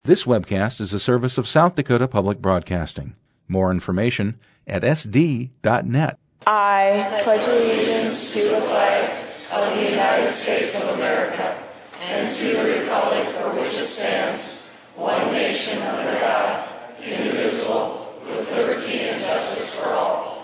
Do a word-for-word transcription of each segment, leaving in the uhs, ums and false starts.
This webcast is a service of South Dakota Public Broadcasting. More information at s d dot net. I pledge allegiance to the flag of the United States of America and to the republic for which it stands, one nation under God, indivisible, with liberty and justice for all.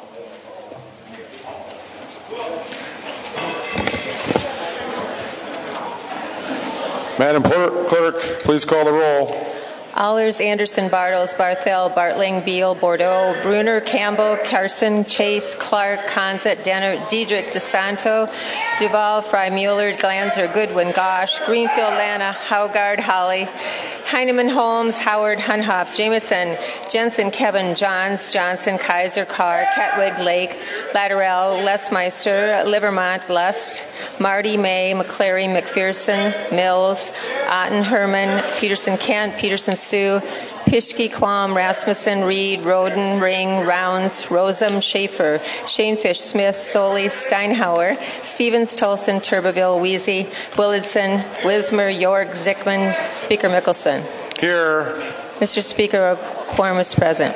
Madam Clerk, please call the roll. Allers, Anderson, Bartles, Barthel, Bartling, Beal, Bordeaux, Bruner, Campbell, Carson, Chase, Clark, Conzett, Denner, Diedrich, DeSanto, Duval, Fry, Mueller, Glanzer, Goodwin, Gosh, Greenfield, Lana, Haugard, Holly, Heineman, Holmes, Howard, Hunhoff, Jameson, Jensen, Kevin, Johns, Johnson, Kaiser, Carr, Ketwig, Lake, Latterell, Lesmeister, Livermont, Lust, Marty, May, McClary, McPherson, Mills, Otten, Herman, Peterson, Kent, Peterson, Sue, Pischke, Quam, Rasmussen, Reed, Roden, Ring, Rounds, Rosem, Schaefer, Shanefish, Smith, Soley, Steinhauer, Stevens, Tolson, Turbeville, Wheezy, Willardson, Wismer, York, Zickman, Speaker Mickelson. Here. Mister Speaker, a quorum is present.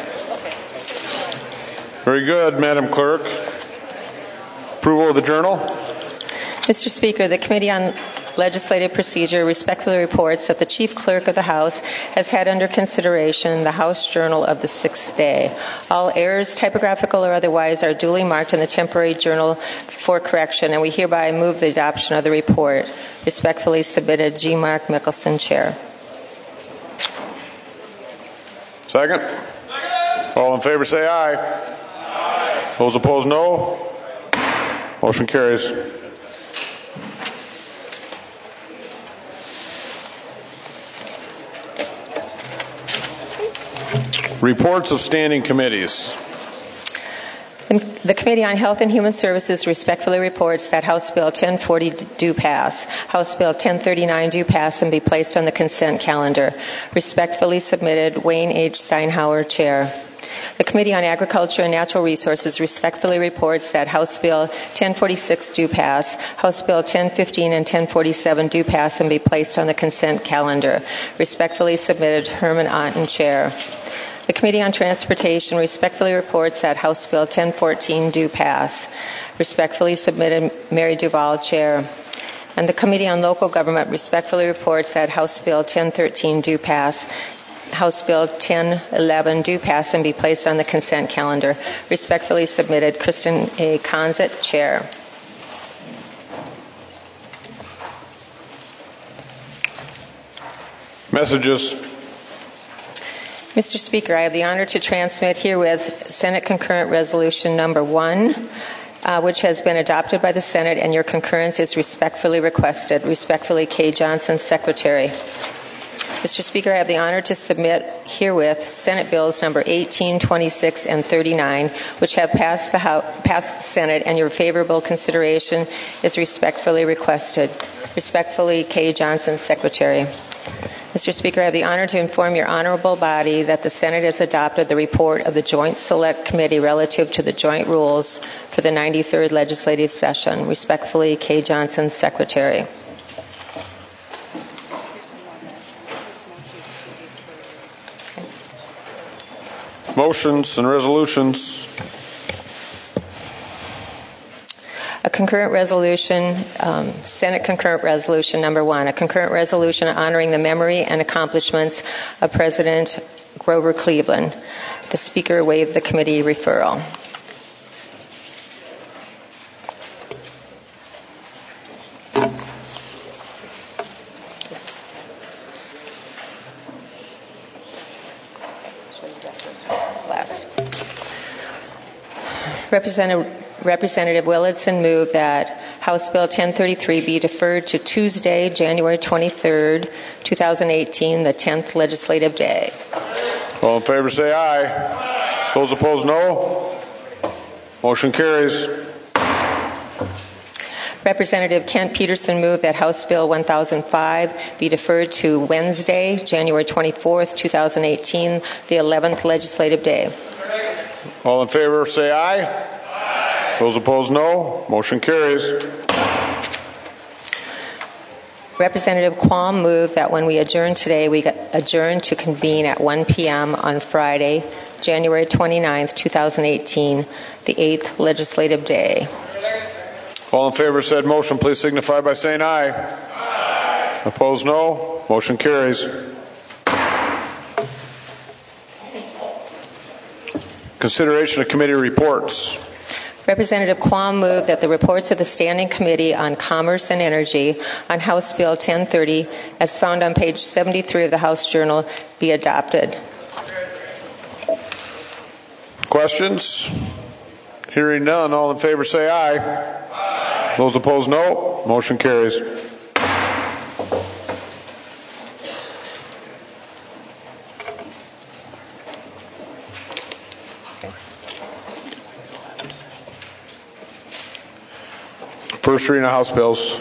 Very good, Madam Clerk. Approval of the journal. Mister Speaker, the Committee on Legislative Procedure respectfully reports that the Chief Clerk of the House has had under consideration the House Journal of the sixth day. All errors, typographical or otherwise, are duly marked in the temporary journal for correction, and we hereby move the adoption of the report. Respectfully submitted, G. Mark Mickelson, Chair. Second. Second. All in favor say aye. Aye. Those opposed, no. Motion carries. Reports of standing committees. The Committee on Health and Human Services respectfully reports that House Bill ten forty do pass, House Bill ten thirty-nine do pass and be placed on the consent calendar. Respectfully submitted, Wayne H. Steinhauer, Chair. The Committee on Agriculture and Natural Resources respectfully reports that House Bill ten forty-six do pass, House Bill ten fifteen and ten forty-seven do pass and be placed on the consent calendar. Respectfully submitted, Herman Otten, Chair. The Committee on Transportation respectfully reports that House Bill ten fourteen do pass. Respectfully submitted, Mary Duval, Chair. And the Committee on Local Government respectfully reports that House Bill ten thirteen do pass, House Bill ten eleven do pass and be placed on the consent calendar. Respectfully submitted, Kristen A. Conzett, Chair. Messages. Mister Speaker, I have the honor to transmit herewith Senate Concurrent Resolution Number one, uh, which has been adopted by the Senate, and your concurrence is respectfully requested. Respectfully, Kay Johnson, Secretary. Mister Speaker, I have the honor to submit herewith Senate Bills Number eighteen, twenty-six, and thirty-nine, which have passed the, House, passed the Senate, and your favorable consideration is respectfully requested. Respectfully, Kay Johnson, Secretary. Mister Speaker, I have the honor to inform your honorable body that the Senate has adopted the report of the Joint Select Committee relative to the joint rules for the ninety-third legislative session. Respectfully, Kay Johnson, Secretary. Motions and resolutions. A concurrent resolution, um, Senate concurrent resolution number one, a concurrent resolution honoring the memory and accomplishments of President Grover Cleveland. The Speaker waived the committee referral. Last. Representative Representative Willardson moved that House Bill ten thirty-three be deferred to Tuesday, January twenty-third, twenty eighteen, the tenth legislative day. All in favor say aye. Aye. Those opposed, no. Motion carries. Representative Kent Peterson moved that House Bill one thousand five be deferred to Wednesday, January twenty-fourth, twenty eighteen, the eleventh legislative day. All in favor say aye. Aye. Those opposed, no. Motion carries. Representative Quam moved that when we adjourn today, we adjourn to convene at one p.m. on Friday, January twenty-ninth, twenty eighteen, the eighth legislative day. All in favor of said motion, please signify by saying aye. Aye. Opposed, no. Motion carries. Consideration of committee reports. Representative Quam moved that the reports of the Standing Committee on Commerce and Energy on House Bill ten thirty, as found on page seventy-three of the House Journal, be adopted. Questions? Hearing none, all in favor say aye. Aye. Those opposed, no. Motion carries. First reading of House bills.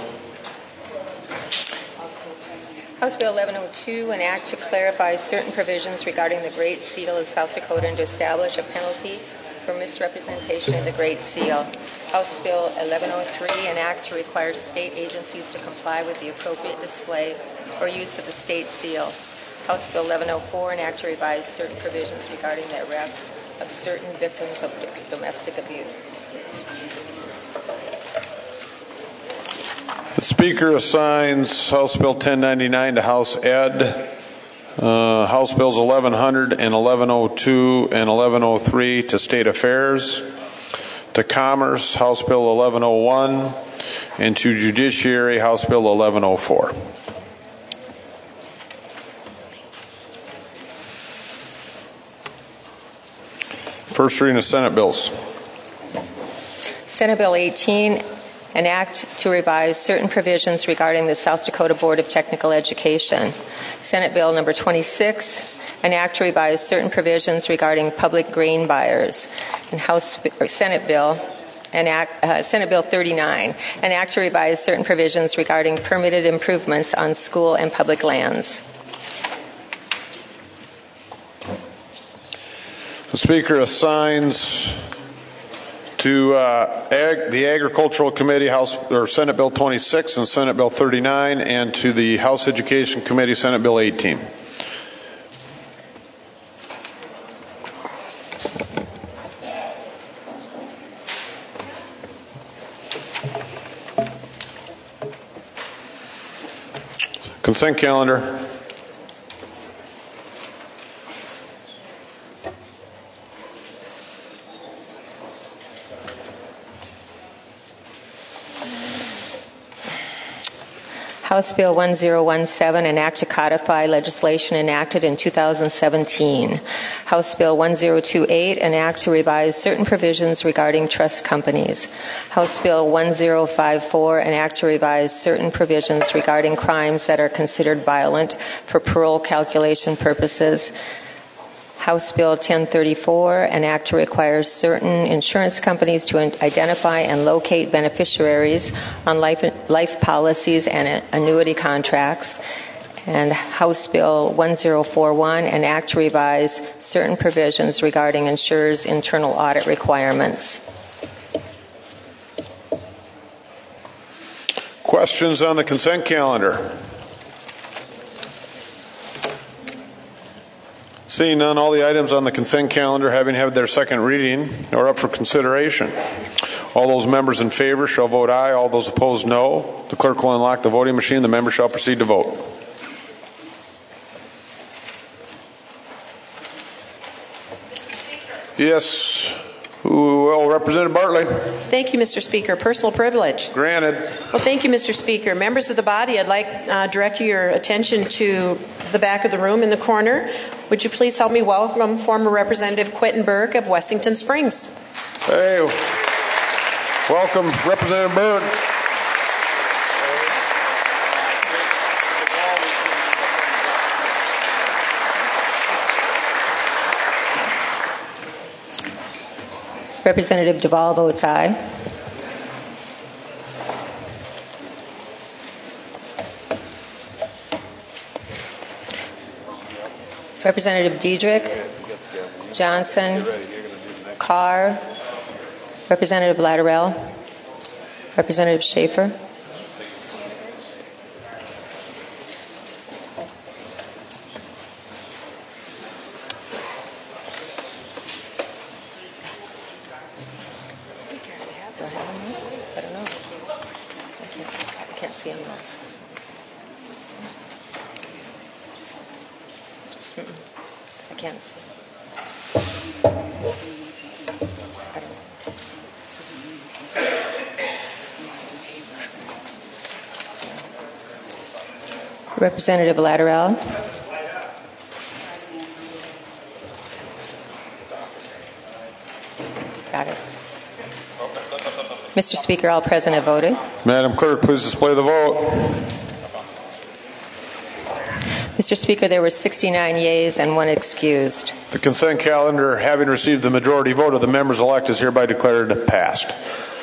House Bill eleven oh two, an act to clarify certain provisions regarding the Great Seal of South Dakota and to establish a penalty for misrepresentation of the Great Seal. House Bill eleven oh three, an act to require state agencies to comply with the appropriate display or use of the state seal. House Bill eleven oh four, an act to revise certain provisions regarding the arrest of certain victims of domestic abuse. The Speaker assigns House Bill ten ninety-nine to House Ed, uh, House Bills eleven hundred and eleven oh two and eleven oh three to State Affairs, to Commerce, House Bill eleven oh one, and to Judiciary, House Bill eleven oh four. First reading of Senate bills. Senate Bill eighteen, an act to revise certain provisions regarding the South Dakota Board of Technical Education. Senate Bill number twenty-six, an act to revise certain provisions regarding public grain buyers. And House or Senate Bill, an act, uh, Senate Bill thirty-nine, an act to revise certain provisions regarding permitted improvements on school and public lands. The Speaker assigns to uh, Ag, the Agricultural Committee, House or Senate Bill twenty-six and Senate Bill thirty-nine, and to the House Education Committee, Senate Bill eighteen. Consent calendar. House Bill one oh seventeen, an act to codify legislation enacted in two thousand seventeen. House Bill one oh twenty-eight, an act to revise certain provisions regarding trust companies. House Bill one oh fifty-four, an act to revise certain provisions regarding crimes that are considered violent for parole calculation purposes. House Bill ten thirty-four, an act to require certain insurance companies to identify and locate beneficiaries on life, life policies and annuity contracts. And House Bill one oh forty-one, an act to revise certain provisions regarding insurers' internal audit requirements. Questions on the consent calendar? Seeing none, all the items on the consent calendar having had their second reading are up for consideration. All those members in favor shall vote aye. All those opposed, no. The clerk will unlock the voting machine. The members shall proceed to vote. Yes. Well, Representative Bartley. Thank you, Mister Speaker. Personal privilege. Granted. Well, thank you, Mister Speaker. Members of the body, I'd like to uh, direct your attention to the back of the room in the corner. Would you please help me welcome former Representative Quentin Berg of Wessington Springs? Hey, welcome, Representative Berg. Representative Duvall votes aye. Representative Diedrich, Johnson, Carr, Representative Lattarell, Representative Schaefer. I don't know. I can't, I can't see them now. Mm-mm. I can't see. I don't know. Representative Lateral. Got it. Mister Speaker, all present have voted. Madam Clerk, please display the vote. Mister Speaker, there were sixty-nine yeas and one excused. The consent calendar, having received the majority vote of the members elect, is hereby declared passed.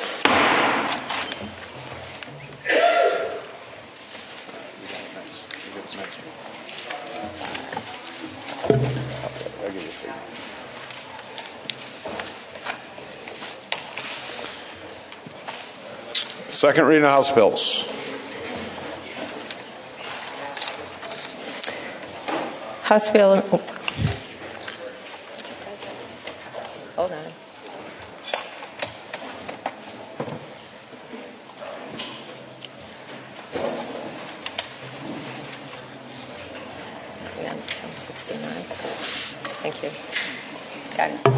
Second reading of House bills. House Bill. Hold on. Yeah, ten sixty-nine. Thank you. Got it.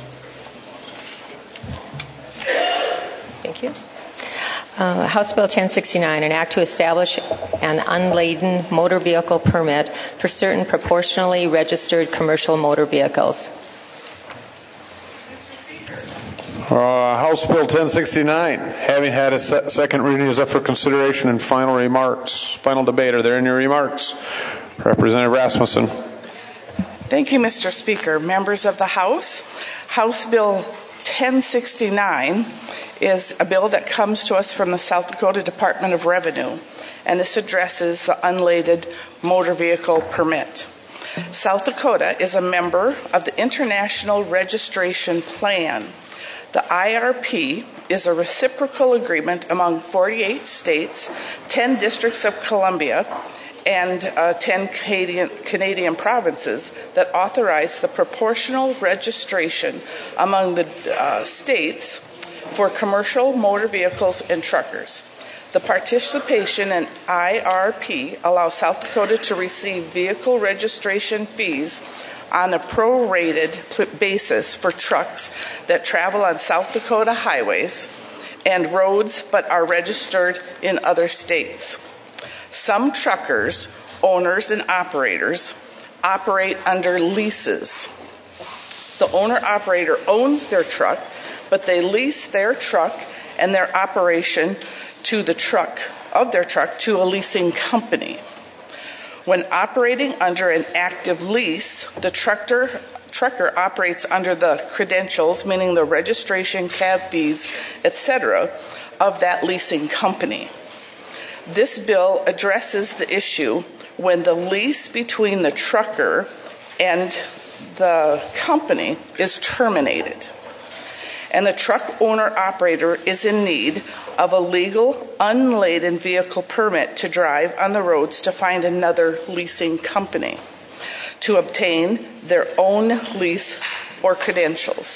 Thank you. Uh, House Bill ten sixty-nine, an act to establish an unladen motor vehicle permit for certain proportionally registered commercial motor vehicles. Uh, House Bill ten sixty-nine, having had a se- second reading, is up for consideration and final remarks. Final debate. Are there any remarks? Representative Rasmussen. Thank you, Mister Speaker. Members of the House, House Bill ten sixty-nine is a bill that comes to us from the South Dakota Department of Revenue, and this addresses the unladen motor vehicle permit. South Dakota is a member of the International Registration Plan. The I R P is a reciprocal agreement among forty-eight states, ten districts of Columbia, and uh, ten Canadian, Canadian provinces that authorize the proportional registration among the uh, states for commercial motor vehicles and truckers. The participation in I R P allows South Dakota to receive vehicle registration fees on a prorated basis for trucks that travel on South Dakota highways and roads but are registered in other states. Some truckers, owners, and operators operate under leases. The owner-operator owns their truck, but they lease their truck and their operation to the truck of their truck to a leasing company. When operating under an active lease, the trucker, trucker operates under the credentials, meaning the registration, cab fees, et cetera, of that leasing company. This bill addresses the issue when the lease between the trucker and the company is terminated, and the truck owner-operator is in need of a legal, unladen vehicle permit to drive on the roads to find another leasing company to obtain their own lease or credentials.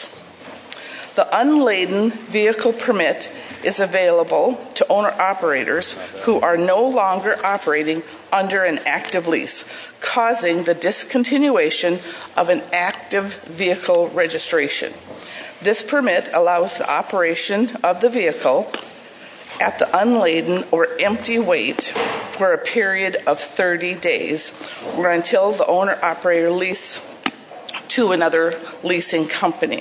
The unladen vehicle permit is available to owner-operators who are no longer operating under an active lease, causing the discontinuation of an active vehicle registration. This permit allows the operation of the vehicle at the unladen or empty weight for a period of thirty days or until the owner-operator lease to another leasing company.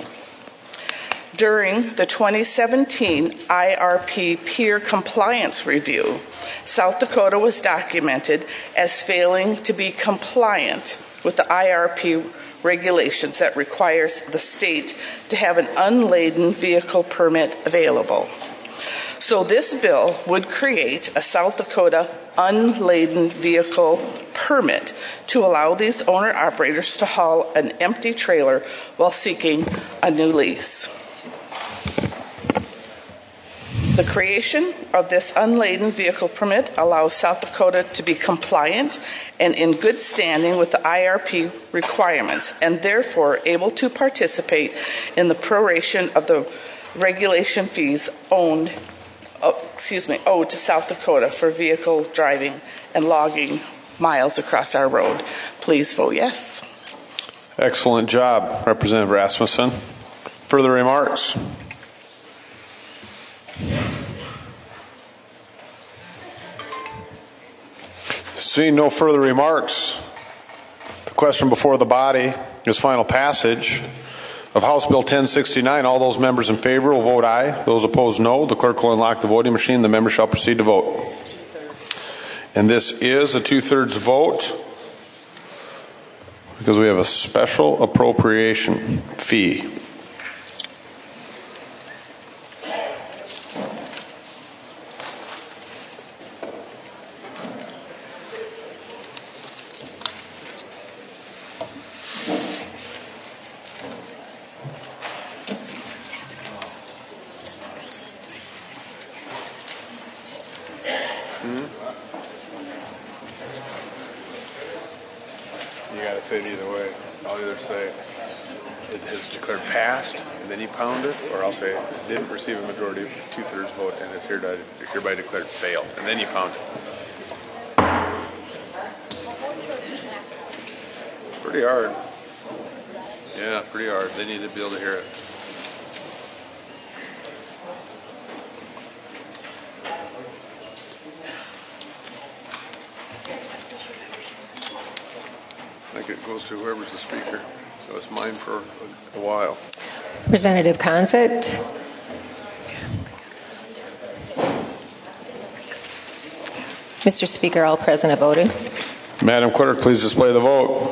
During the twenty seventeen I R P Peer Compliance Review, South Dakota was documented as failing to be compliant with the I R P regulations that requires the state to have an unladen vehicle permit available. So this bill would create a South Dakota unladen vehicle permit to allow these owner-operators to haul an empty trailer while seeking a new lease. The creation of this unladen vehicle permit allows South Dakota to be compliant and in good standing with the I R P requirements, and therefore able to participate in the proration of the regulation fees owned oh, excuse me, O to South Dakota for vehicle driving and logging miles across our road. Please vote yes. Excellent job, Representative Rasmussen. Further remarks? Seeing no further remarks, the question before the body is final passage of House Bill ten sixty-nine. All those members in favor will vote aye. Those opposed, no. The clerk will unlock the voting machine. The member shall proceed to vote. And this is a two-thirds vote because we have a special appropriation fee. You got to say it either way. I'll either say it has declared passed, and then you pound it, or I'll say it didn't receive a majority of two-thirds vote, and it's hereby, hereby declared failed, and then you pound it. Pretty hard. Yeah, pretty hard. They need to be able to hear it. I think it goes to whoever's the speaker. So it's mine for a, a while. Representative Consett. Mister Speaker, all present have voted. Madam Clerk, please display the vote.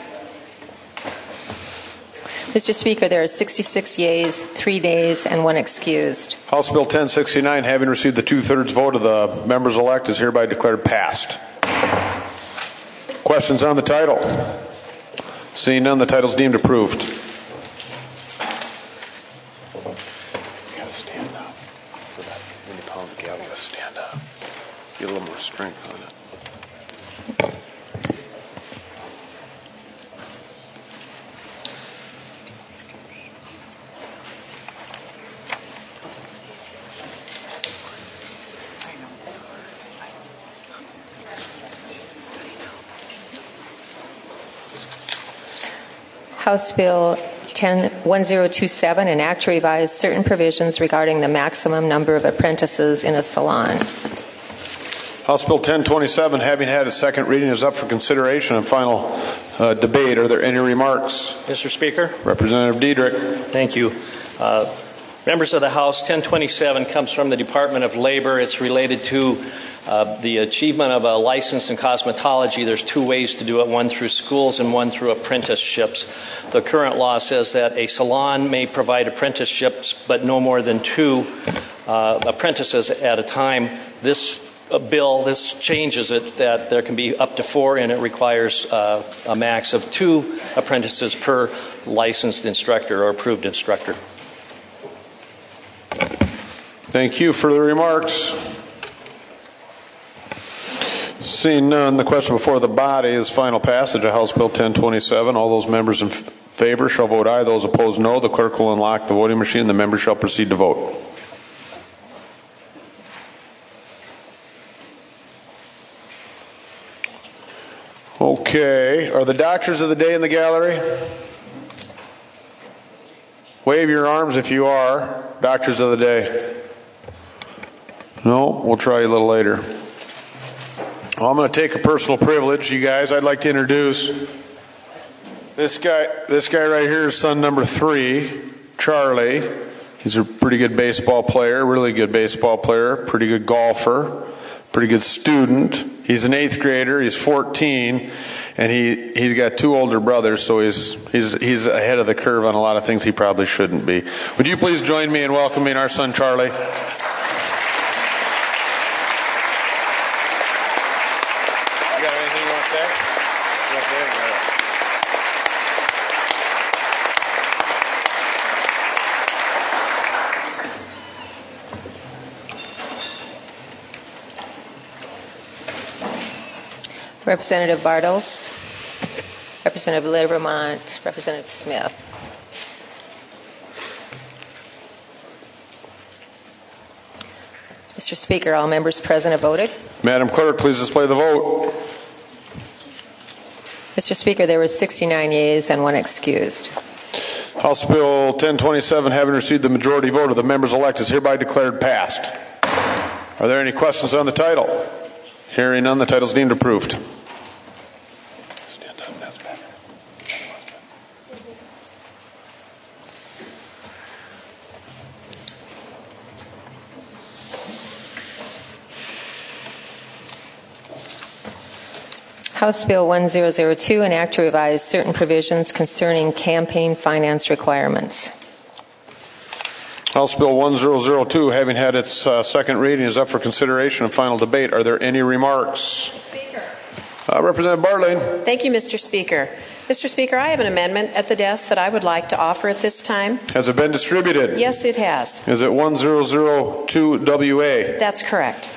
Mister Speaker, there are sixty-six yeas, three nays, and one excused. House Bill ten sixty-nine, having received the two-thirds vote of the members-elect, is hereby declared passed. Questions on the title? Seeing none, the title is deemed approved. You gotta stand up. So that when you pound the gavel, you gotta stand up. Get a little more strength on it. House Bill ten twenty-seven, an act to revise certain provisions regarding the maximum number of apprentices in a salon. House Bill ten twenty-seven, having had a second reading, is up for consideration and final uh, debate. Are there any remarks? Mister Speaker. Representative Diedrich. Thank you. Uh, members of the House, ten twenty-seven comes from the Department of Labor. It's related to uh, the achievement of a license in cosmetology. There's two ways to do it, one through schools and one through apprenticeships. The current law says that a salon may provide apprenticeships, but no more than two uh, apprentices at a time. This uh, bill, this changes it, that there can be up to four, and it requires uh, a max of two apprentices per licensed instructor or approved instructor. Thank you. Further remarks? Seeing none, the question before the body is final passage of House Bill ten twenty-seven. All those members in favor shall vote aye. Those opposed, no. The clerk will unlock the voting machine. The members shall proceed to vote. Okay. Are the doctors of the day in the gallery? Wave your arms if you are. Doctors of the day. No? We'll try you a little later. Well, I'm going to take a personal privilege, you guys. I'd like to introduce this guy. This guy right here is son number three, Charlie. He's a pretty good baseball player, really good baseball player, pretty good golfer, pretty good student. He's an eighth grader. He's fourteen, and he he's got two older brothers, so he's he's he's ahead of the curve on a lot of things he probably shouldn't be. Would you please join me in welcoming our son Charlie? Representative Bartels, Representative Libermont, Representative Smith. Mister Speaker, all members present have voted. Madam Clerk, please display the vote. Mister Speaker, there were sixty-nine yeas and one excused. House Bill ten twenty-seven, having received the majority vote of the members elect, is hereby declared passed. Are there any questions on the title? Hearing none, the title is deemed approved. House Bill one thousand two, an act to revise certain provisions concerning campaign finance requirements. House Bill one thousand two, having had its uh, second reading, is up for consideration and final debate. Are there any remarks? Speaker. Uh, Representative Bartling. Thank you, Mister Speaker. Mister Speaker, I have an amendment at the desk that I would like to offer at this time. Has it been distributed? Yes, it has. Is it one thousand two W A? That's correct.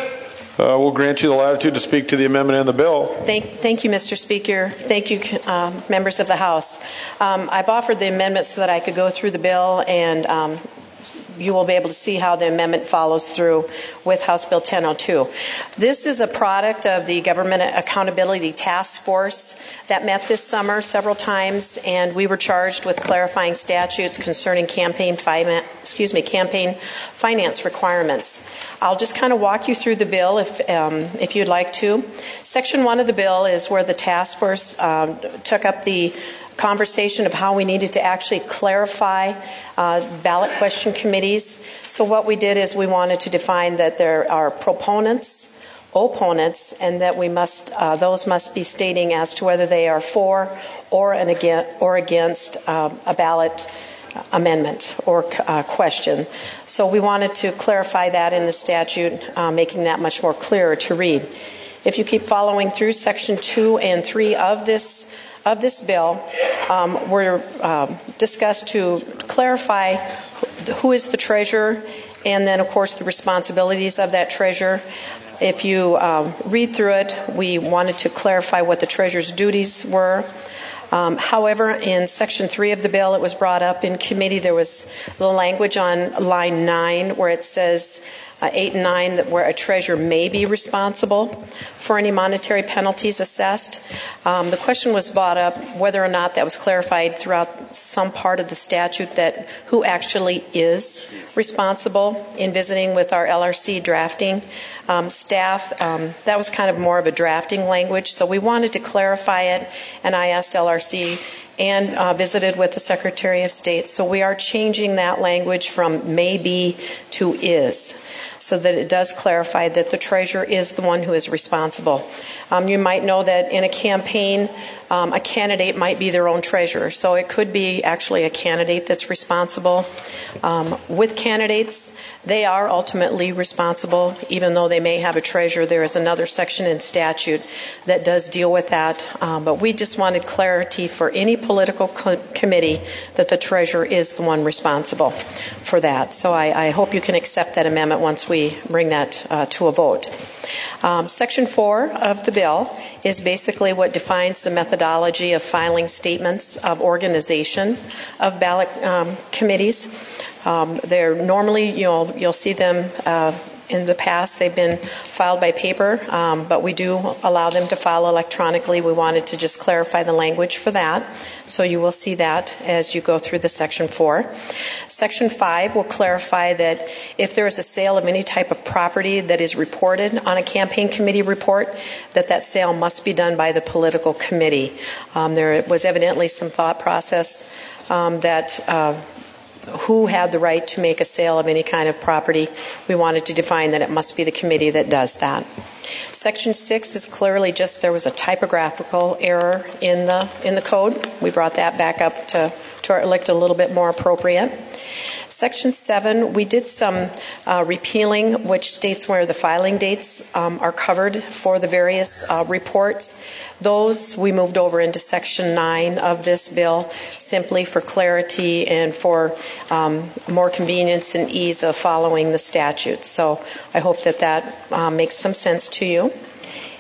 Uh, we'll grant you the latitude to speak to the amendment and the bill. Thank, thank you, Mister Speaker. Thank you, uh, members of the House. Um, I've offered the amendment so that I could go through the bill, and um, you will be able to see how the amendment follows through with House Bill ten oh two. This is a product of the Government Accountability Task Force that met this summer several times, and we were charged with clarifying statutes concerning campaign finance, excuse me, campaign finance requirements. I'll just kind of walk you through the bill if um, if you'd like to. Section one of the bill is where the task force um, took up the conversation of how we needed to actually clarify uh, ballot question committees. So what we did is we wanted to define that there are proponents, opponents, and that we must uh, those must be stating as to whether they are for or an against or against uh, a ballot amendment or uh, question. So we wanted to clarify that in the statute, uh, making that much more clearer to read. If you keep following through, section two and three of this of this bill um, were uh, discussed to clarify who is the treasurer, and then of course the responsibilities of that treasurer. If you uh, read through it, we wanted to clarify what the treasurer's duties were. Um, however, in section three of the bill, it was brought up in committee. There was the language on line nine where it says uh, eight and nine that where a treasurer may be responsible for any monetary penalties assessed. Um, the question was brought up whether or not that was clarified throughout some part of the statute that who actually is responsible. In visiting with our L R C drafting um, staff, um, that was kind of more of a drafting language, so we wanted to clarify it, and I asked L R C and uh, visited with the Secretary of State. So we are changing that language from may be to is, so that it does clarify that the treasurer is the one who is responsible. Um, you might know that in a campaign, um, a candidate might be their own treasurer, so it could be actually a candidate that's responsible. Um, with candidates, they are ultimately responsible, even though they may have a treasurer. There is another section in statute that does deal with that, um, but we just wanted clarity for any political co- committee that the treasurer is the one responsible for that. So I, I hope you can accept that amendment once we bring that uh, to a vote. Um, section four of the bill is basically what defines the methodology of filing statements of organization of ballot um, committees. Um, they're normally, you'll, you'll see them uh, in the past, they've been filed by paper, um, but we do allow them to file electronically. We wanted to just clarify the language for that, so you will see that as you go through the section four. Section five will clarify that if there is a sale of any type of property that is reported on a campaign committee report, that that sale must be done by the political committee. Um, there was evidently some thought process um, that uh, who had the right to make a sale of any kind of property. We wanted to define that it must be the committee that does that. Section six is clearly just there was a typographical error in the in the code. We brought that back up to, to our elect a little bit more appropriate. Section seven, we did some uh, repealing, which states where the filing dates um, are covered for the various uh, reports. Those we moved over into Section nine of this bill simply for clarity and for um, more convenience and ease of following the statute. So I hope that that uh, makes some sense to you.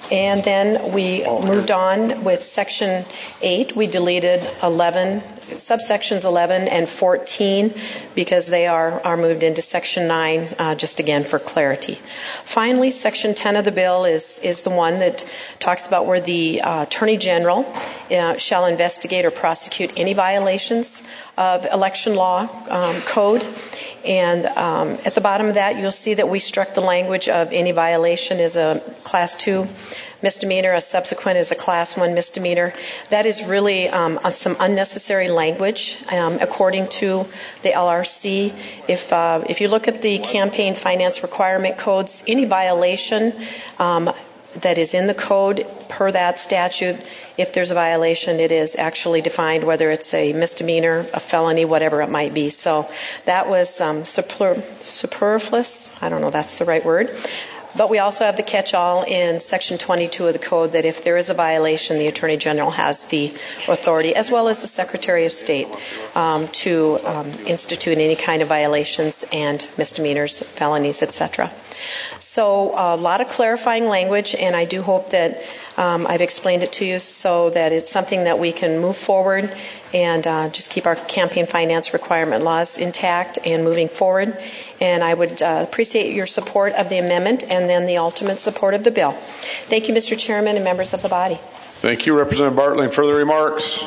and then we moved on with Section eight. We deleted eleven, subsections eleven and fourteen because they are, are moved into Section nine, uh, just again for clarity. Finally, Section ten of the bill is, is the one that talks about where the uh, Attorney General uh, shall investigate or prosecute any violations of election law um, code. And um, at the bottom of that, you'll see that we struck the language of any violation is a Class two misdemeanor, a subsequent is a Class one misdemeanor. That is really um, some unnecessary language, um, according to the L R C. If uh, if you look at the campaign finance requirement codes, any violation um, that is in the code per that statute, if there's a violation, it is actually defined, whether it's a misdemeanor, a felony, whatever it might be. So that was um, super, superfluous. I don't know if that's the right word. But we also have the catch-all in Section twenty-two of the code that if there is a violation, the Attorney General has the authority, as well as the Secretary of State, um, to um, institute any kind of violations and misdemeanors, felonies, et cetera. So a lot of clarifying language, and I do hope that um, I've explained it to you so that it's something that we can move forward and uh, just keep our campaign finance requirement laws intact and moving forward. And I would uh, appreciate your support of the amendment and then the ultimate support of the bill. Thank you, Mister Chairman and members of the body. Thank you, Representative Bartling. Further remarks?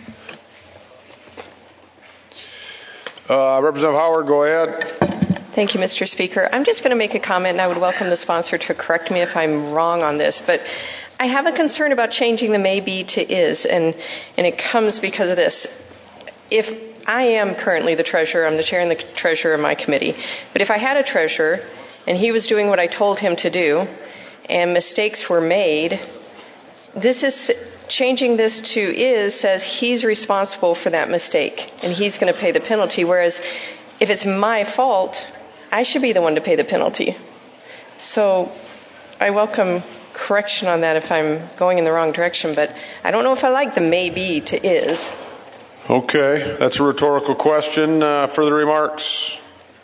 Uh, Representative Howard, go ahead. Thank you, Mister Speaker. I'm just going to make a comment, and I would welcome the sponsor to correct me if I'm wrong on this, but I have a concern about changing the may be to is, and, and it comes because of this. If I am currently the treasurer, I'm the chair and the treasurer of my committee, but if I had a treasurer and he was doing what I told him to do and mistakes were made, this is changing this to is says he's responsible for that mistake and he's going to pay the penalty, whereas if it's my fault, I should be the one to pay the penalty. So I welcome correction on that if I'm going in the wrong direction, but I don't know if I like the may be to is. Okay, that's a rhetorical question. Uh, further remarks?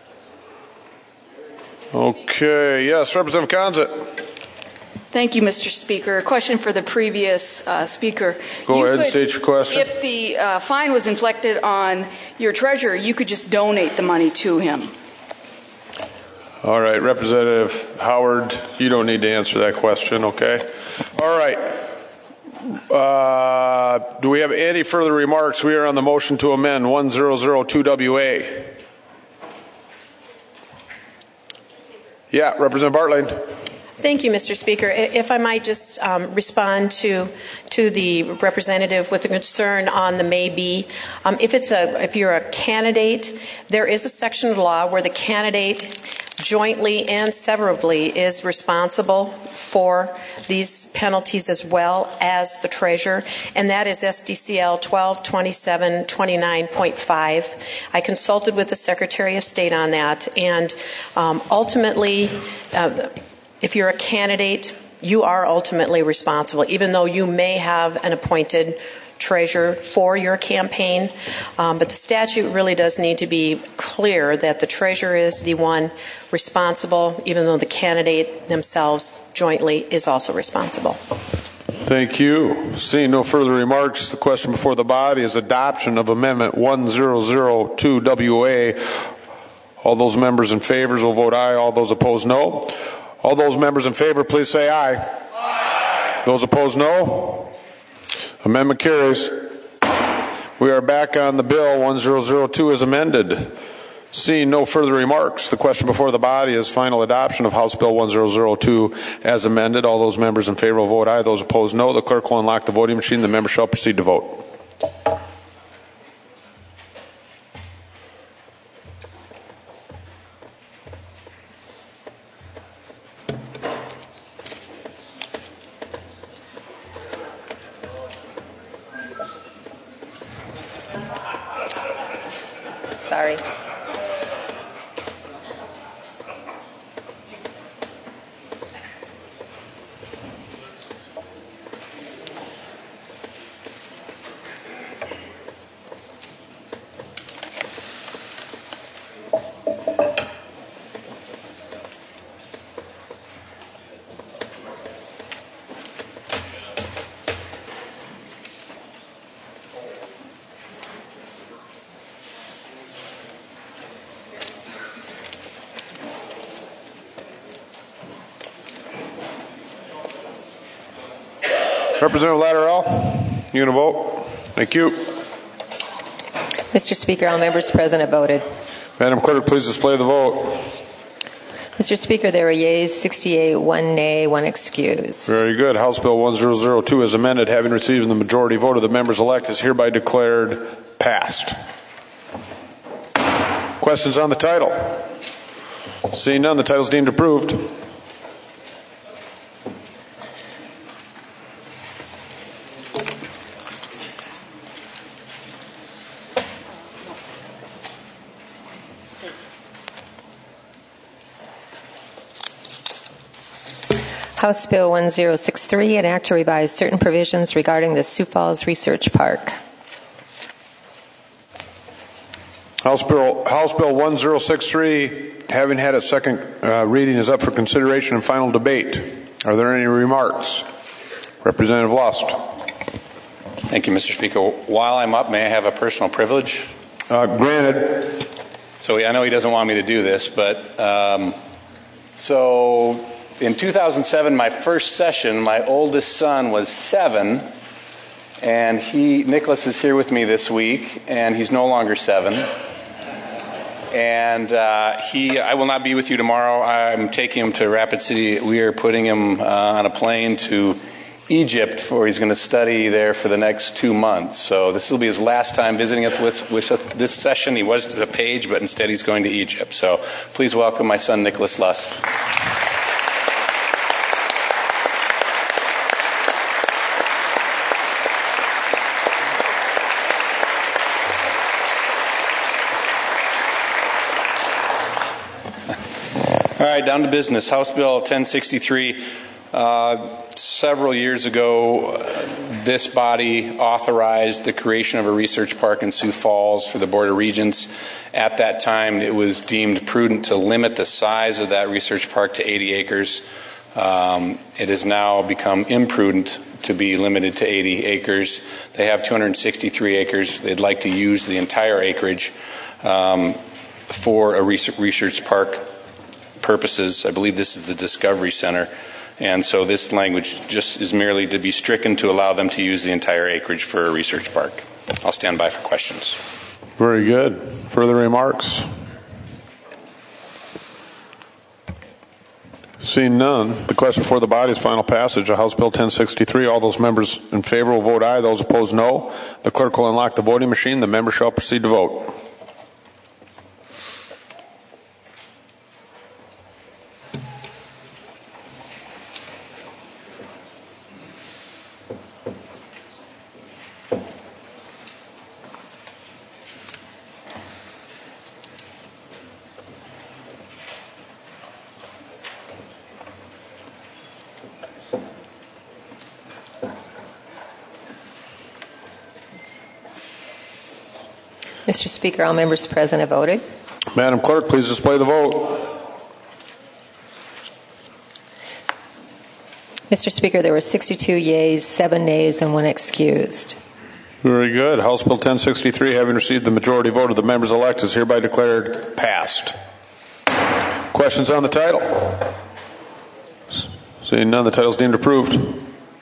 Okay, yes, Representative Conzett. Thank you, Mister Speaker. A question for the previous uh, speaker. Go you ahead could, and state your question. If the uh, fine was inflicted on your treasurer, you could just donate the money to him. All right, Representative Howard, you don't need to answer that question, okay? All right. Uh, do we have any further remarks? We are on the motion to amend one thousand two W A. Yeah, Representative Bartling. Thank you, Mister Speaker. If I might just um, respond to to the representative with a concern on the may be. Um, if it's a if you're a candidate, there is a section of the law where the candidate jointly and severably is responsible for these penalties as well as the treasurer, and that is S D C L twelve twenty-seven twenty-nine point five. I consulted with the Secretary of State on that, and um, ultimately, uh, if you're a candidate, you are ultimately responsible, even though you may have an appointed treasurer for your campaign. Um, but the statute really does need to be clear that the treasurer is the one responsible, even though the candidate themselves jointly is also responsible. Thank you. Seeing no further remarks, the question before the body is adoption of Amendment one thousand two W A. All those members in favor will vote aye. All those opposed, no. All those members in favor, please say aye. Aye. Those opposed, no. Amendment carries. We are back on the bill one thousand two as amended. Seeing no further remarks, the question before the body is final adoption of House Bill one thousand two as amended. All those members in favor will vote aye. Those opposed, no. The clerk will unlock the voting machine. The member shall proceed to vote. Sorry. Representative Latterell, you going to vote? Thank you. Mister Speaker, all members present have voted. Madam Clerk, please display the vote. Mister Speaker, there are yeas sixty-eight, one nay, one excused. Very good. House Bill one thousand two as amended, having received the majority vote of the members elect, is hereby declared passed. Questions on the title? Seeing none, the title is deemed approved. House Bill one thousand sixty-three, an act to revise certain provisions regarding the Sioux Falls Research Park. House Bill House Bill one thousand sixty-three, having had its second uh, reading, is up for consideration and final debate. Are there any remarks? Representative Lust. Thank you, Mister Speaker. While I'm up, may I have a personal privilege? Uh, granted. So I know he doesn't want me to do this, but um, so in two thousand seven, my first session, my oldest son was seven, and he, Nicholas, is here with me this week, and he's no longer seven. And uh, he, I will not be with you tomorrow. I'm taking him to Rapid City. We are putting him uh, on a plane to Egypt, for he's going to study there for the next two months. So this will be his last time visiting us with, with this session. He was to the page, but instead he's going to Egypt. So please welcome my son, Nicholas Lust. All right, down to business. House Bill ten sixty-three. Uh, several years ago, uh, this body authorized the creation of a research park in Sioux Falls for the Board of Regents. At that time, it was deemed prudent to limit the size of that research park to eighty acres. Um, it has now become imprudent to be limited to eighty acres. They have two hundred sixty-three acres. They'd like to use the entire acreage um, for a research park purposes. I believe this is the Discovery Center. And so this language just is merely to be stricken to allow them to use the entire acreage for a research park. I'll stand by for questions. Very good. Further remarks? Seeing none, the question before the body is final passage of House Bill ten sixty-three. All those members in favor will vote aye. Those opposed, no. The clerk will unlock the voting machine. The member shall proceed to vote. Mister Speaker, all members present have voted. Madam Clerk, please display the vote. Mister Speaker, there were sixty-two yeas, seven nays, and one excused. Very good. House Bill ten sixty-three, having received the majority vote of the members elect, is hereby declared passed. Questions on the title? Seeing none, the title is deemed approved.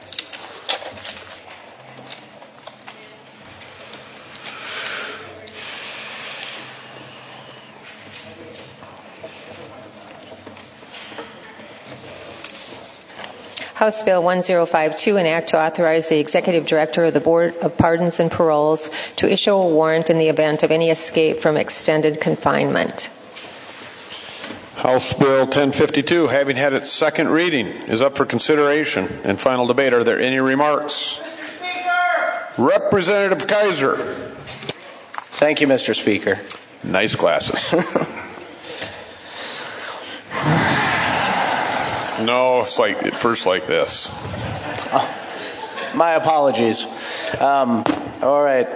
House Bill one thousand fifty-two, an act to authorize the Executive Director of the Board of Pardons and Paroles to issue a warrant in the event of any escape from extended confinement. House Bill ten fifty-two, having had its second reading, is up for consideration and final debate. Are there any remarks? Mister Speaker! Representative Kaiser. Thank you, Mister Speaker. Nice glasses. No, it's like at first like this. Oh, my apologies. Um, all right.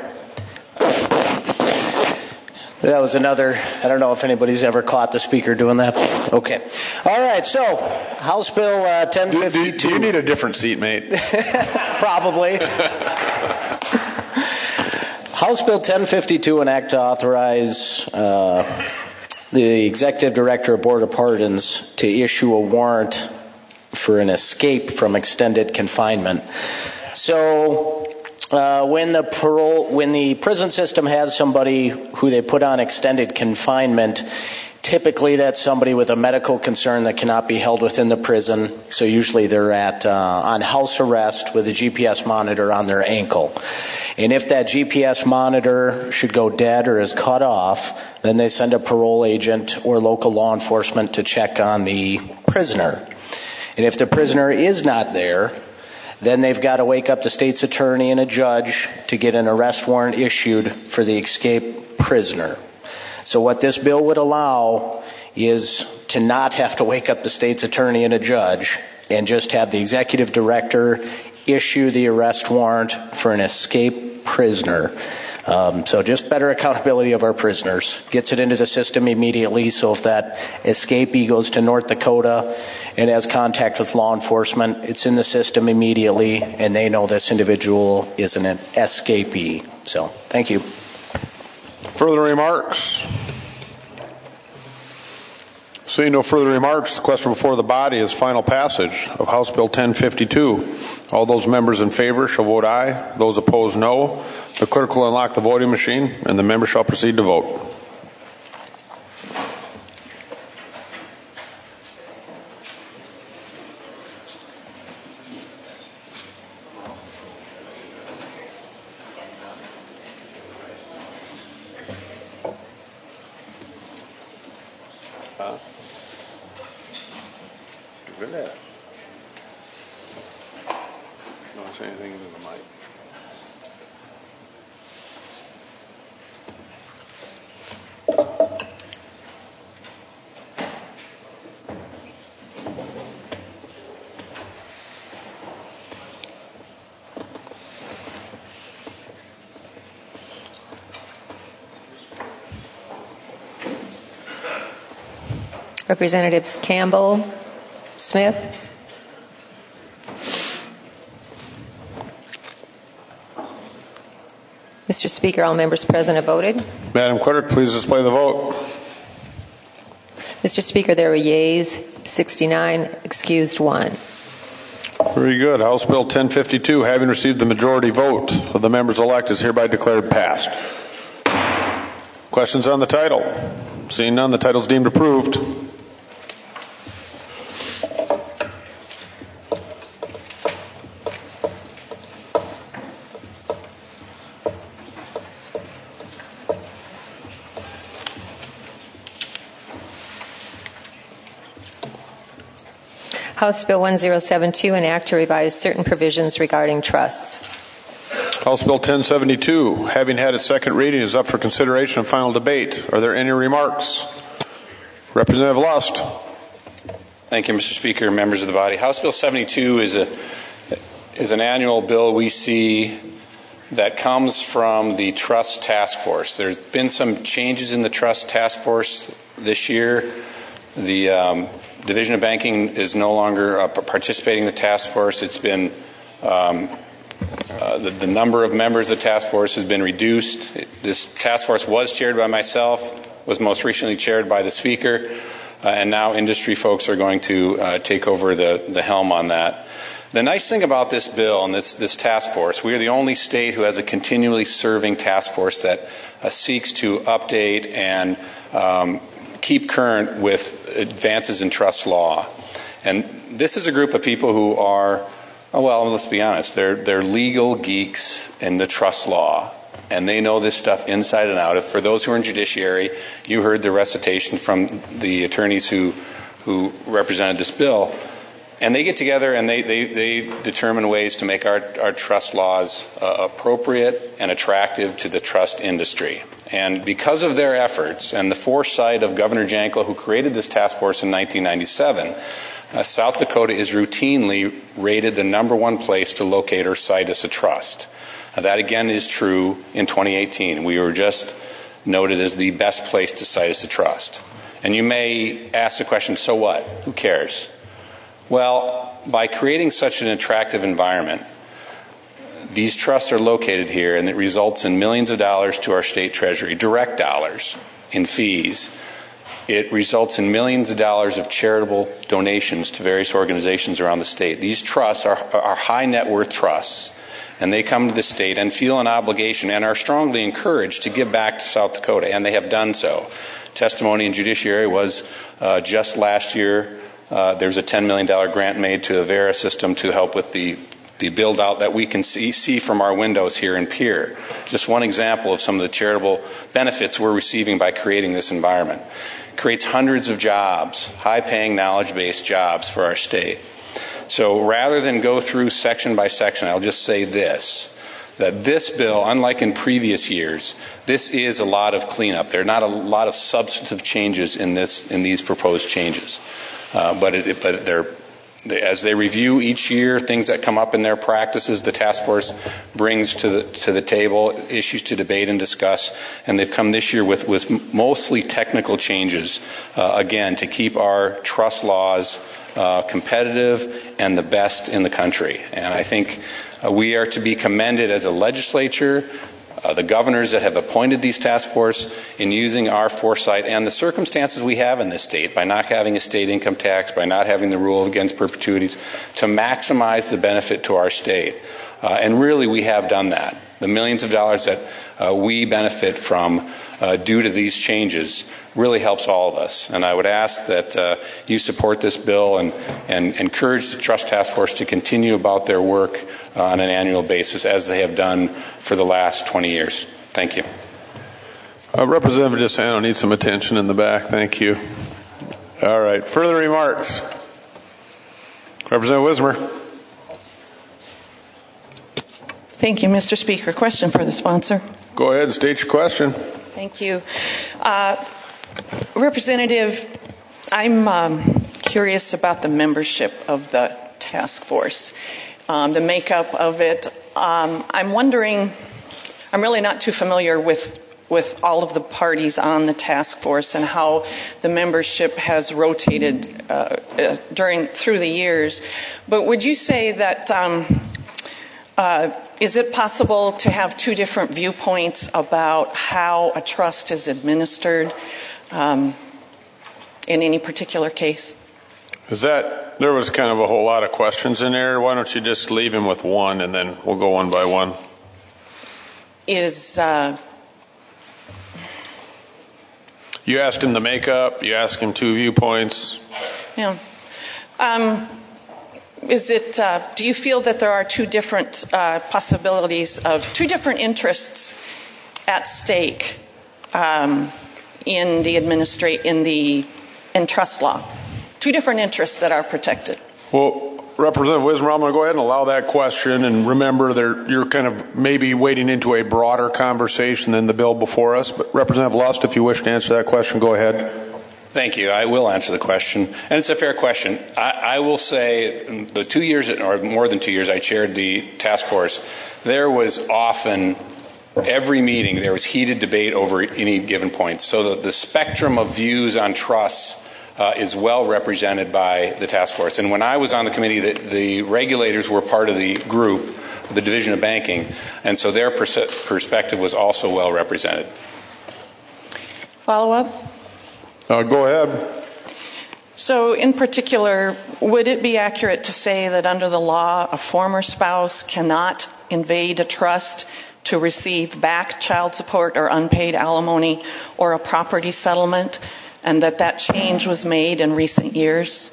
That was another, I don't know if anybody's ever caught the speaker doing that. Okay. All right, so House Bill uh, ten fifty-two. Do, do, do you need a different seat, mate? Probably. House Bill ten fifty-two, an act to authorize uh, the Executive Director of Board of Pardons to issue a warrant for an escape from extended confinement. So uh, when the parole, when the prison system has somebody who they put on extended confinement, typically that's somebody with a medical concern that cannot be held within the prison. So usually they're at uh, on house arrest with a G P S monitor on their ankle. And if that G P S monitor should go dead or is cut off, then they send a parole agent or local law enforcement to check on the prisoner. And if the prisoner is not there, then they've got to wake up the state's attorney and a judge to get an arrest warrant issued for the escaped prisoner. So what this bill would allow is to not have to wake up the state's attorney and a judge and just have the executive director issue the arrest warrant for an escaped prisoner. Um, so just better accountability of our prisoners. Gets it into the system immediately, so if that escapee goes to North Dakota and has contact with law enforcement, it's in the system immediately, and they know this individual is an escapee. So, thank you. Further remarks? Seeing no further remarks, the question before the body is final passage of House Bill ten fifty-two. All those members in favor shall vote aye. Those opposed, no. The clerk will unlock the voting machine, and the member shall proceed to vote. Huh? Good at it. Don't say anything into the mic. Representatives Campbell, Smith. Mister Speaker, all members present have voted. Madam Clerk, please display the vote. Mister Speaker, there were yeas sixty-nine, excused one. Very good. House Bill ten fifty-two, having received the majority vote of the members elect, is hereby declared passed. Questions on the title? Seeing none, the title is deemed approved. House Bill ten seventy-two, an act to revise certain provisions regarding trusts. House Bill ten seventy-two, having had its second reading, is up for consideration and final debate. Are there any remarks? Representative Lust. Thank you, Mister Speaker, members of the body. House Bill seventy-two is a is an annual bill we see that comes from the Trust Task Force. There's been some changes in the Trust Task Force this year. The um, Division of Banking is no longer uh, participating in the task force. It's been um, uh, the, the number of members of the task force has been reduced. It, this task force was chaired by myself, was most recently chaired by the Speaker, uh, and now industry folks are going to uh, take over the, the helm on that. The nice thing about this bill and this, this task force, we are the only state who has a continually serving task force that uh, seeks to update and um, keep current with advances in trust law. And this is a group of people who are, oh, well, let's be honest, they're, they're legal geeks in the trust law, and they know this stuff inside and out. If, for those who are in judiciary, you heard the recitation from the attorneys who, who represented this bill. And they get together and they, they, they determine ways to make our, our trust laws uh, appropriate and attractive to the trust industry. And because of their efforts and the foresight of Governor Janklow, who created this task force in nineteen ninety-seven, uh, South Dakota is routinely rated the number one place to locate or cite as a trust. Uh, that again is true in twenty eighteen. We were just noted as the best place to cite as a trust. And you may ask the question, so what? Who cares? Well, by creating such an attractive environment, these trusts are located here, and it results in millions of dollars to our state treasury, direct dollars in fees. It results in millions of dollars of charitable donations to various organizations around the state. These trusts are, are high net worth trusts. and they come to the state and feel an obligation and are strongly encouraged to give back to South Dakota, and they have done so. Testimony in judiciary was uh, just last year, uh, there's a ten million dollars grant made to the Avera system to help with the the build-out that we can see, see from our windows here in Pierre. Just one example of some of the charitable benefits we're receiving by creating this environment. It creates hundreds of jobs, high-paying, knowledge-based jobs for our state. So rather than go through section by section, I'll just say this, that this bill, unlike in previous years, this is a lot of cleanup. There are not a lot of substantive changes in this in these proposed changes, uh, but, it, but they're as they review each year things that come up in their practices, the task force brings to the to the table issues to debate and discuss, and they've come this year with, with mostly technical changes, uh, again, to keep our trust laws uh, competitive and the best in the country. And I think uh, we are to be commended as a legislature, Uh, the governors that have appointed these task force in using our foresight and the circumstances we have in this state by not having a state income tax, by not having the rule against perpetuities, to maximize the benefit to our state. Uh, and really we have done that. The millions of dollars that uh, we benefit from uh, due to these changes really helps all of us. And I would ask that uh, you support this bill and, and encourage the Trust Task Force to continue about their work uh, on an annual basis as they have done for the last twenty years. Thank you. Uh, Representative DeSanto needs some attention in the back. Thank you. All right. Further remarks? Representative Wismer. Thank you, Mister Speaker. Question for the sponsor. Go ahead and state your question. Thank you. Uh, Representative, I'm um, curious about the membership of the task force, um, the makeup of it. Um, I'm wondering, I'm really not too familiar with with all of the parties on the task force and how the membership has rotated uh, uh, during through the years. But would you say that um, uh, is it possible to have two different viewpoints about how a trust is administered um, in any particular case? Is that, there was kind of a whole lot of questions in there. Why don't you just leave him with one and then we'll go one by one. Is, uh, you asked him the makeup, you asked him two viewpoints. Yeah. Um, Is it? Uh, do you feel that there are two different uh, possibilities of two different interests at stake um, in the administrate in the in trust law? Two different interests that are protected. Well, Representative Wismer, I'm going to go ahead and allow that question, and remember, there, you're kind of maybe wading into a broader conversation than the bill before us. But Representative Lust, if you wish to answer that question, go ahead. Thank you. I will answer the question. And it's a fair question. I, I will say the two years, or more than two years, I chaired the task force. There was often, every meeting, there was heated debate over any given point. So that the spectrum of views on trusts uh, is well represented by the task force. And when I was on the committee, the, the regulators were part of the group, the Division of Banking, and so their pers- perspective was also well represented. Follow up? Uh, go ahead. So in particular, would it be accurate to say that under the law, a former spouse cannot invade a trust to receive back child support or unpaid alimony or a property settlement, and that that change was made in recent years?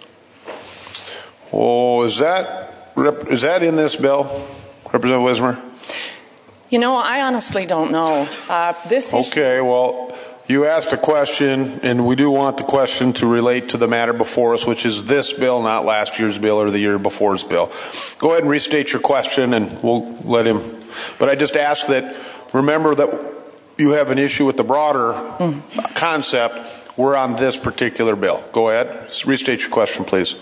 Oh, is that, is that in this bill, Representative Wismer? You know, I honestly don't know. Uh, this Okay, well, you asked a question, and we do want the question to relate to the matter before us, which is this bill, not last year's bill or the year before's bill. Go ahead and restate your question, and we'll let him. But I just ask that, remember that you have an issue with the broader mm. concept. We're on this particular bill. Go ahead. Just restate your question, please.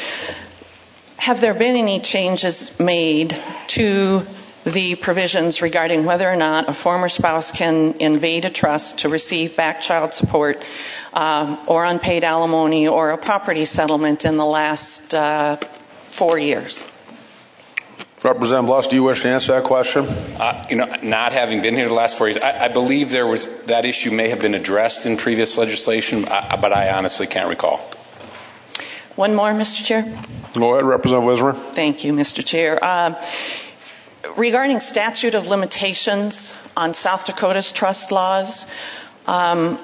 Have there been any changes made to the provisions regarding whether or not a former spouse can invade a trust to receive back child support uh, or unpaid alimony or a property settlement in the last uh, four years? Representative Lust, do you wish to answer that question? Uh, you know, not having been here the last four years, I, I believe there was that issue may have been addressed in previous legislation, uh, but I honestly can't recall. One more, Mister Chair. Go ahead, Representative Wismer. Thank you, Mister Chair. Uh, regarding statute of limitations on South Dakota's trust laws, um,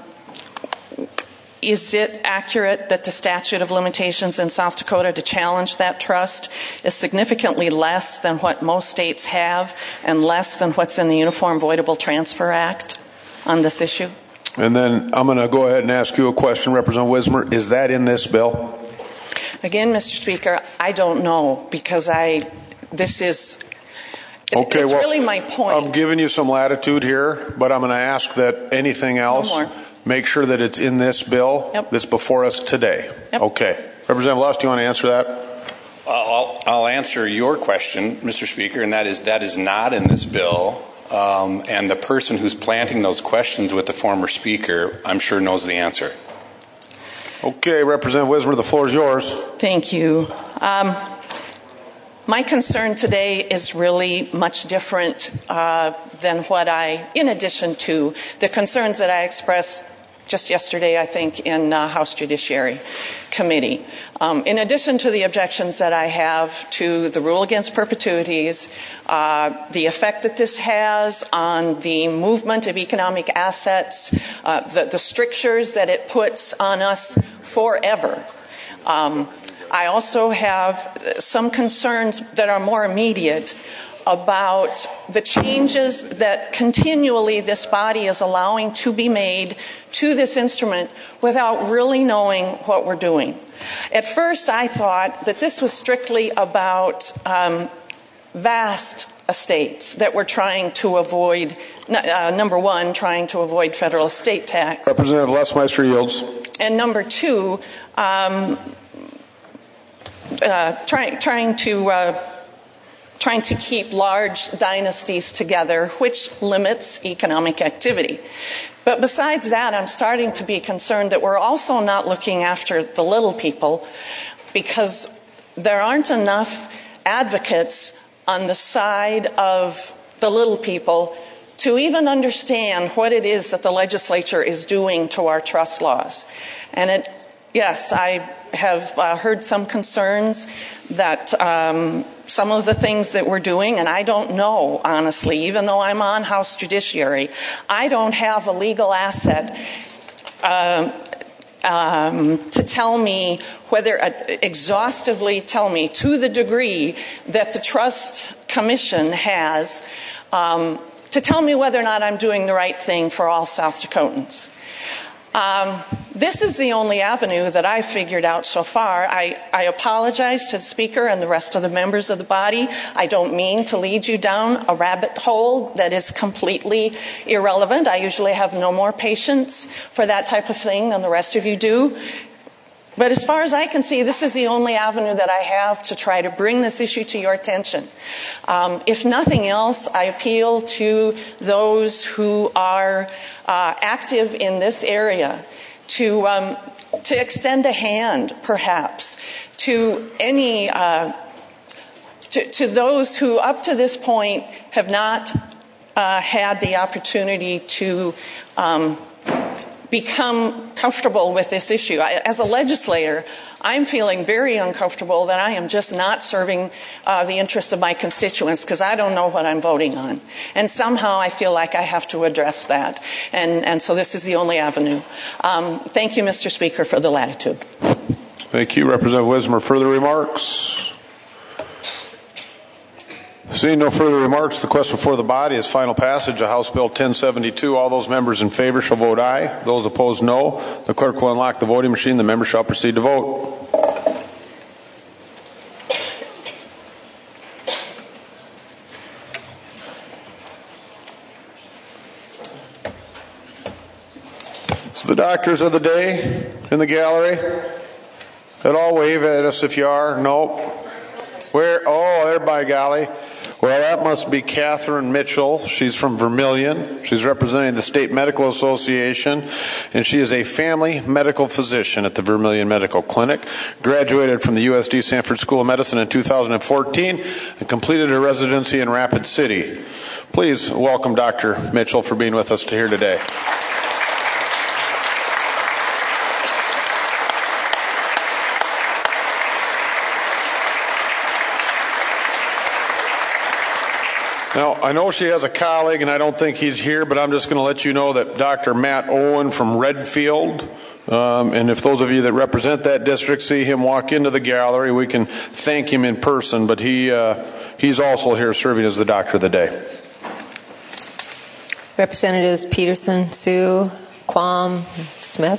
is it accurate that the statute of limitations in South Dakota to challenge that trust is significantly less than what most states have and less than what's in the Uniform Voidable Transfer Act on this issue? And then I'm going to go ahead and ask you a question, Representative Wismer. Is that in this bill? Again, Mister Speaker, I don't know because I, this is, okay, it's well, really my point. I'm giving you some latitude here, but I'm going to ask that anything else, no more. Make sure that it's in this bill yep. that's before us today. Yep. Okay. Representative Luss, do you want to answer that? I'll, I'll answer your question, Mister Speaker, and that is that is not in this bill. Um, and the person who's planting those questions with the former speaker, I'm sure knows the answer. Okay, Representative Wismer, the floor is yours. Thank you. Um, my concern today is really much different uh, than what I, in addition to the concerns that I expressed just yesterday, I think, in uh, House Judiciary Committee. Um, in addition to the objections that I have to the rule against perpetuities, uh, the effect that this has on the movement of economic assets, uh, the, the strictures that it puts on us forever. Um, I also have some concerns that are more immediate about the changes that continually this body is allowing to be made to this instrument without really knowing what we're doing. At first, I thought that this was strictly about um, vast estates that we're trying to avoid, uh, number one, trying to avoid federal estate tax. Representative Lesmeister yields. And number two, um, uh, trying, trying to... Uh, trying to keep large dynasties together, which limits economic activity. But besides that, I'm starting to be concerned that we're also not looking after the little people because there aren't enough advocates on the side of the little people to even understand what it is that the legislature is doing to our trust laws. And it, yes, I have uh, heard some concerns that um, some of the things that we're doing, and I don't know, honestly, even though I'm on House Judiciary, I don't have a legal asset uh, um, to tell me whether, uh, exhaustively tell me to the degree that the Trust Commission has um, to tell me whether or not I'm doing the right thing for all South Dakotans. Um, this is the only avenue that I've figured out so far. I, I apologize to the Speaker and the rest of the members of the body. I don't mean to lead you down a rabbit hole that is completely irrelevant. I usually have no more patience for that type of thing than the rest of you do. But as far as I can see, this is the only avenue that I have to try to bring this issue to your attention. Um, if nothing else, I appeal to those who are uh, active in this area to um, to extend a hand, perhaps, to any uh, to, to those who, up to this point, have not uh, had the opportunity to Um, become comfortable with this issue. I, as a legislator, I'm feeling very uncomfortable that I am just not serving uh, the interests of my constituents because I don't know what I'm voting on. And somehow I feel like I have to address that. And, and so this is the only avenue. Um, thank you, Mister Speaker, for the latitude. Thank you, Representative Wismer. Further remarks? Seeing no further remarks, the question before the body is final passage of House Bill ten seventy-two. All those members in favor shall vote aye. Those opposed, no. The clerk will unlock the voting machine. The member shall proceed to vote. So the doctors of the day in the gallery, at all wave at us if you are. No. Where? Oh, there by golly. Well, that must be Catherine Mitchell. She's from Vermilion. She's representing the State Medical Association, and she is a family medical physician at the Vermilion Medical Clinic. Graduated from the U S D Sanford School of Medicine in two thousand fourteen and completed her residency in Rapid City. Please welcome Doctor Mitchell for being with us here today. Now, I know she has a colleague, and I don't think he's here, but I'm just going to let you know that Doctor Matt Owen from Redfield, um, and if those of you that represent that district see him walk into the gallery, we can thank him in person, but he uh, he's also here serving as the Doctor of the Day. Representatives Peterson, Sue, Quam, Smith.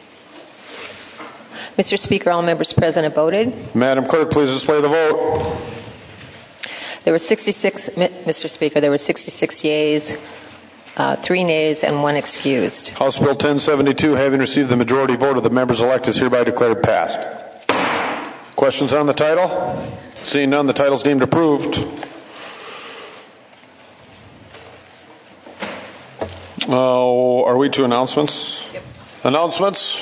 Mister Speaker, all members present have voted. Madam Clerk, please display the vote. There were sixty-six, Mister Speaker, there were sixty-six yeas, uh, three nays, and one excused. House Bill ten seventy-two, having received the majority vote of the members elect, is hereby declared passed. Questions on the title? Seeing none, the title is deemed approved. Uh, are we to announcements? Yep. Announcements?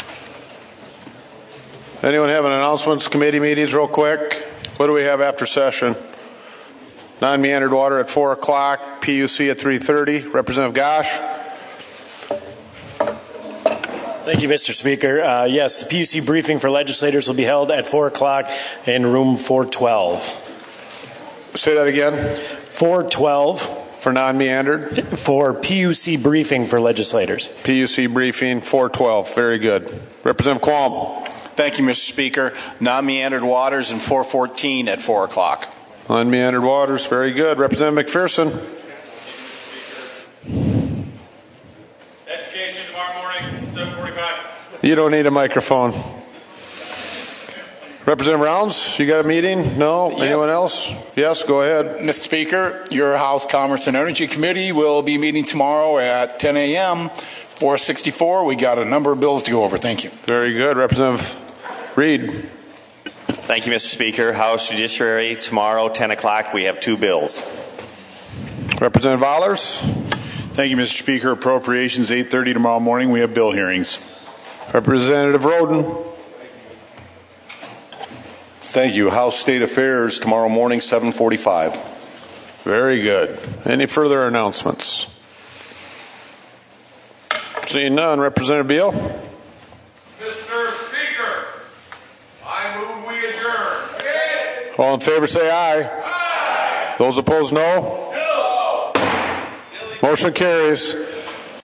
Anyone have an announcements? Committee meetings real quick? What do we have after session? Non-meandered water at four o'clock, P U C at three thirty. Representative Gosh. Thank you, Mister Speaker. Uh, yes, the P U C briefing for legislators will be held at four o'clock in room four twelve. Say that again. four twelve. For non-meandered? For P U C briefing for legislators. P U C briefing, four twelve. Very good. Representative Quam. Thank you, Mister Speaker. Non-meandered waters in four fourteen at four o'clock. Non-meandered waters, very good. Representative McPherson. Education tomorrow morning, seven forty-five. You don't need a microphone. Representative Rounds, you got a meeting? No? Yes. Anyone else? Yes, go ahead. Mister Speaker, your House Commerce and Energy Committee will be meeting tomorrow at ten a.m. four sixty-four. We got a number of bills to go over. Thank you. Very good. Representative Reed. Thank you, Mister Speaker. House Judiciary, tomorrow, ten o'clock, we have two bills. Representative Allers. Thank you, Mister Speaker. Appropriations, eight thirty tomorrow morning, we have bill hearings. Representative Roden. Thank you. House State Affairs, tomorrow morning, seven forty-five. Very good. Any further announcements? Seeing none, Representative Beal. Mister Speaker, I move we adjourn. All in favor say aye. Aye. Those opposed no. No. Motion carries.